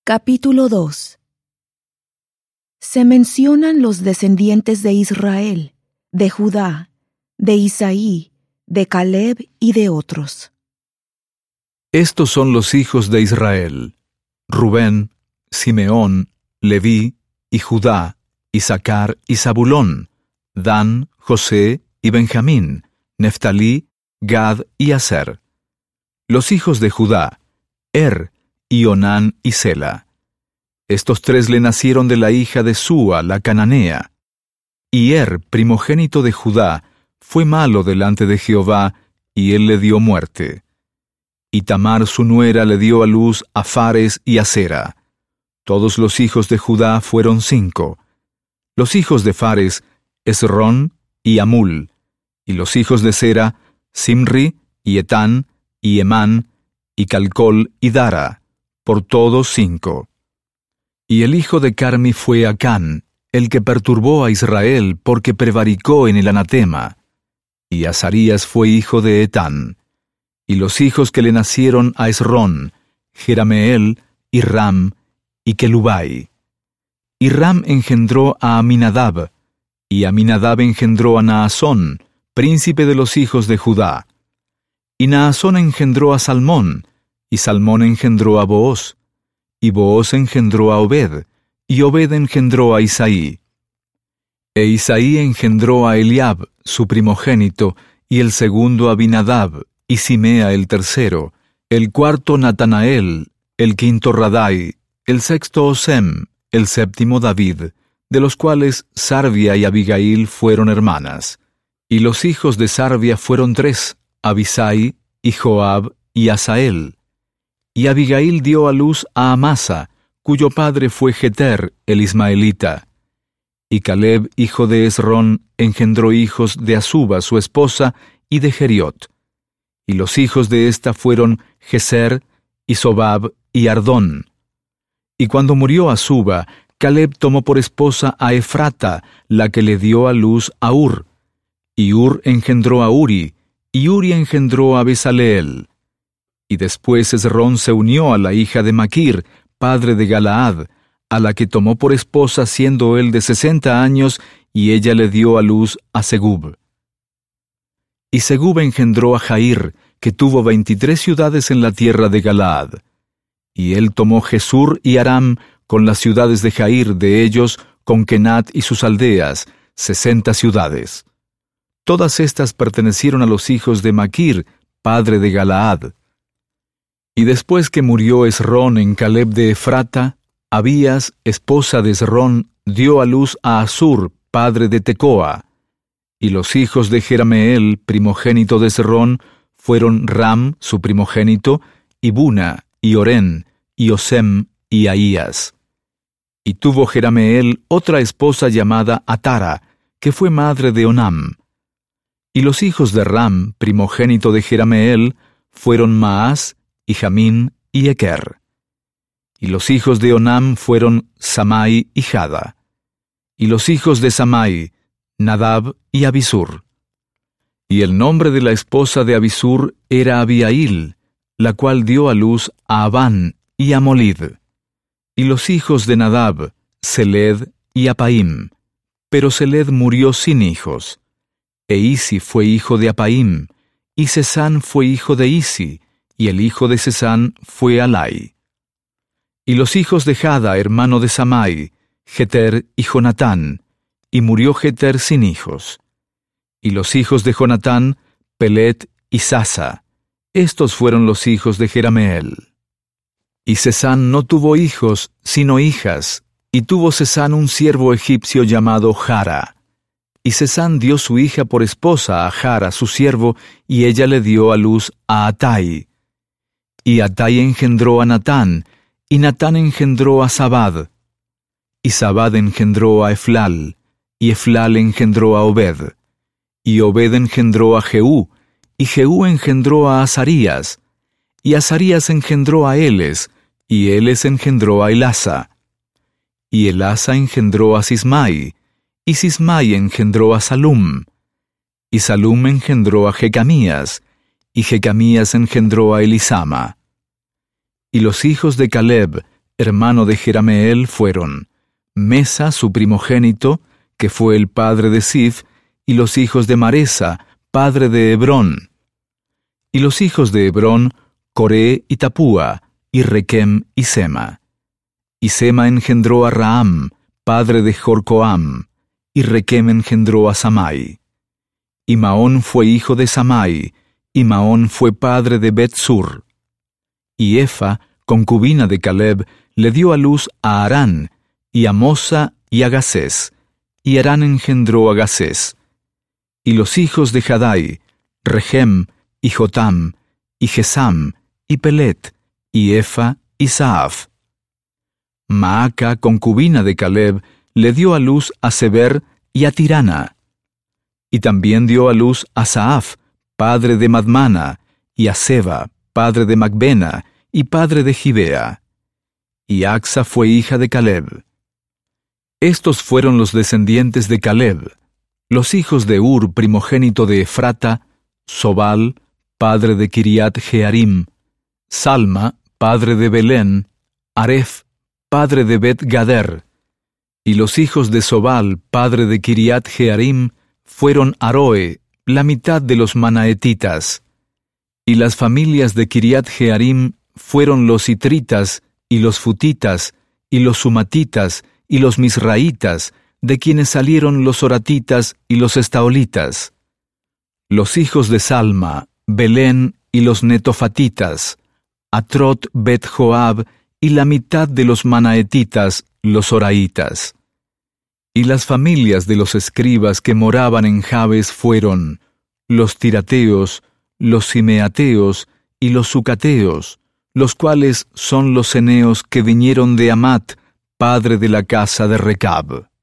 Capítulo 2. Se mencionan los descendientes de Israel, de Judá, de Isaí, de Caleb y de otros. Estos son los hijos de Israel: Rubén, Simeón, Leví y Judá, Isacar y Zabulón, Dan, José y Benjamín, Neftalí, Gad y Aser. Los hijos de Judá: y Onán y Sela. Estos tres le nacieron de la hija de Súa, la cananea. Y primogénito de Judá, fue malo delante de Jehová, y él le dio muerte. Y Tamar su nuera le dio a luz a Fares y a Zera. Todos los hijos de Judá fueron 5. Los hijos de Fares: Esrón y Amul. Y los hijos de Zera: Simri y Etán y Emán y Calcol y Dara, por todos 5. Y el hijo de Carmi fue Acán, el que perturbó a Israel porque prevaricó en el anatema. Y Azarías fue hijo de Etán. Y los hijos que le nacieron a Esrón: Jerameel, y Ram, y Kelubai. Y Ram engendró a Aminadab, y Aminadab engendró a Naasón, príncipe de los hijos de Judá. Y Naasón engendró a Salmón, y Salmón engendró a Booz, y Booz engendró a Obed, y Obed engendró a Isaí. E Isaí engendró a Eliab, su primogénito, y el segundo a Abinadab, y Simea el tercero, el cuarto Natanael, el quinto Radai, el sexto Osem, el séptimo David, de los cuales Sarvia y Abigail fueron hermanas. Y los hijos de Sarvia fueron 3, Abisai, y Joab, y Asael. Y Abigail dio a luz a Amasa, cuyo padre fue Jeter, el ismaelita. Y Caleb, hijo de Esrón, engendró hijos de Asuba, su esposa, y de Geriot. Y los hijos de ésta fueron Geser, y Sobab, y Ardón. Y cuando murió Asuba, Caleb tomó por esposa a Efrata, la que le dio a luz a Ur. Y Ur engendró a Uri, y Uri engendró a Besaleel. Y después Esrón se unió a la hija de Maquir, padre de Galaad, a la que tomó por esposa siendo él de 60 años, y ella le dio a luz a Segub. Y Segub engendró a Jair, que tuvo 23 ciudades en la tierra de Galaad. Y él tomó Jesur y Aram, con las ciudades de Jair, de ellos, con Kenat y sus aldeas, 60 ciudades. Todas estas pertenecieron a los hijos de Maquir, padre de Galaad. Y después que murió Esrón en Caleb de Efrata, Abías, esposa de Esrón, dio a luz a Asur, padre de Tecoa. Y los hijos de Jerameel, primogénito de Esrón, fueron Ram, su primogénito, y Buna, y Orén, y Osem, y Ahías. Y tuvo Jerameel otra esposa llamada Atara, que fue madre de Onam. Y los hijos de Ram, primogénito de Jerameel, fueron Maás, y Jamín, y Eker. Y los hijos de Onam fueron Samai y Jada. Y los hijos de Samai, Nadab y Abisur. Y el nombre de la esposa de Abisur era Abiail, la cual dio a luz a Abán y a Molid. Y los hijos de Nadab, Seled y Apaim. Pero Seled murió sin hijos. E Isi fue hijo de Apaim, y Sesán fue hijo de Isi, y el hijo de Sesán fue Alai. Y los hijos de Jada, hermano de Samai, Jeter y Jonatán, y murió Jeter sin hijos. Y los hijos de Jonatán, Pelet y Sasa. Estos fueron los hijos de Jerameel. Y Sesán no tuvo hijos, sino hijas, y tuvo Sesán un siervo egipcio llamado Jara. Y Sesán dio su hija por esposa a Jara, su siervo, y ella le dio a luz a Atai. Y Atai engendró a Natán, y Natán engendró a Zabad. Y Zabad engendró a Eflal, y Eflal engendró a Obed. Y Obed engendró a Jehú, y Jehú engendró a Azarías. Y Azarías engendró a Eles, y Eles engendró a Elasa. Y Elasa engendró a Sismai, y Sismai engendró a Salum. Y Salum engendró a Jecamías, y Jecamías engendró a Elisama. Y los hijos de Caleb, hermano de Jerameel, fueron Mesa, su primogénito, que fue el padre de Sif, y los hijos de Maresa, padre de Hebrón. Y los hijos de Hebrón, Coré y Tapúa, y Requem y Sema. Y Sema engendró a Raham, padre de Jorcoam, y Requem engendró a Samai. Y Maón fue hijo de Samai, y Maón fue padre de Bet-sur. Y Efa, concubina de Caleb, le dio a luz a Harán, y a Mosa y a Gasés, y Harán engendró a Gasés. Y los hijos de Jadai, Regem, y Jotam, y Gesam, y Pelet, y Efa, y Saaf. Maaca, concubina de Caleb, le dio a luz a Seber y a Tirana. Y también dio a luz a Saaf, padre de Madmana, y a Seba, padre de Macbena, y padre de Gibea. Y Axa fue hija de Caleb. Estos fueron los descendientes de Caleb, los hijos de Ur, primogénito de Efrata, Sobal, padre de Kiriat Jearim, Salma, padre de Belén, Aref, padre de Bet-gader. Y los hijos de Sobal, padre de Kiriat Jearim, fueron Aroe, la mitad de los manaetitas. Y las familias de Kiriat Jearim fueron los itritas, y los futitas, y los sumatitas, y los misraitas, de quienes salieron los oratitas y los estaolitas. Los hijos de Salma, Belén y los netofatitas, Atrot Bet-joab, y la mitad de los manaetitas, los oraitas. Y las familias de los escribas que moraban en Jabes fueron los tirateos, los simeateos y los sucateos, los cuales son los ceneos que vinieron de Amat, padre de la casa de Recab.